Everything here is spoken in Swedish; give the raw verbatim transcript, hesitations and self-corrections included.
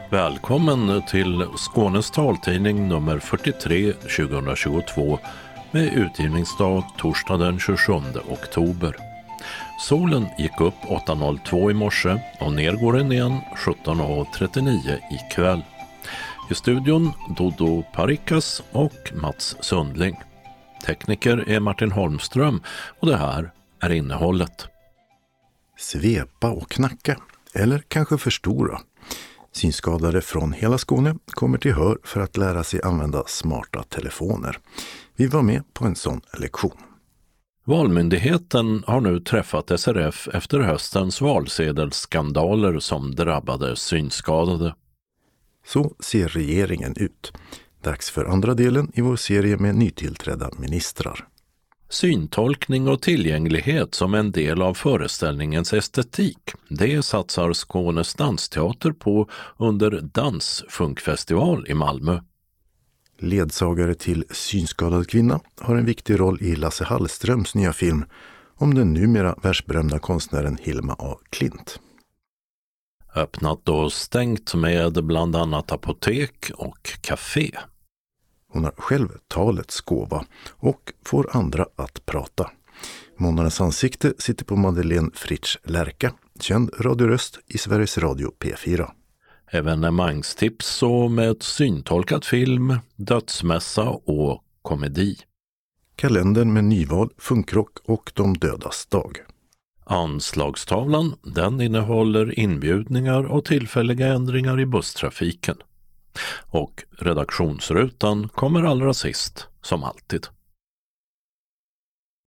Välkommen till Skånes taltidning nummer fyrtiotre tjugohundratjugotvå med utgivningsdag torsdag den tjugosjunde oktober. Solen gick upp åtta noll två i morse och ner går den igen sjutton trettionio ikväll. I studion Dodo Parikas och Mats Sundling. Tekniker är Martin Holmström och det här är innehållet. Svepa och knacka, eller kanske förstora. Synskadade från hela Skåne kommer till Hör för att lära sig använda smarta telefoner. Vi var med på en sån lektion. Valmyndigheten har nu träffat S R F efter höstens valsedelsskandaler som drabbade synskadade. Så ser regeringen ut. Dags för andra delen i vår serie med nytillträdda ministrar. Syntolkning och tillgänglighet som en del av föreställningens estetik, det satsar Skånes dansteater på under Dansfunkfestival i Malmö. Ledsagare till synskadad kvinna har en viktig roll i Lasse Hallströms nya film om den numera världsberömda konstnären Hilma A. Klint. Öppnat och stängt med bland annat apotek och café. Hon har själv talets gåva och får andra att prata. Månadens ansikte sitter på Madeleine Fritsch Lärka, känd radioröst i Sveriges Radio P fyra. Evenemangstips och med ett syntolkat film, dödsmässa och komedi. Kalendern med nyval, funkrock och de dödas dag. Anslagstavlan, den innehåller inbjudningar och tillfälliga ändringar i busstrafiken. Och redaktionsrutan kommer allra sist, som alltid.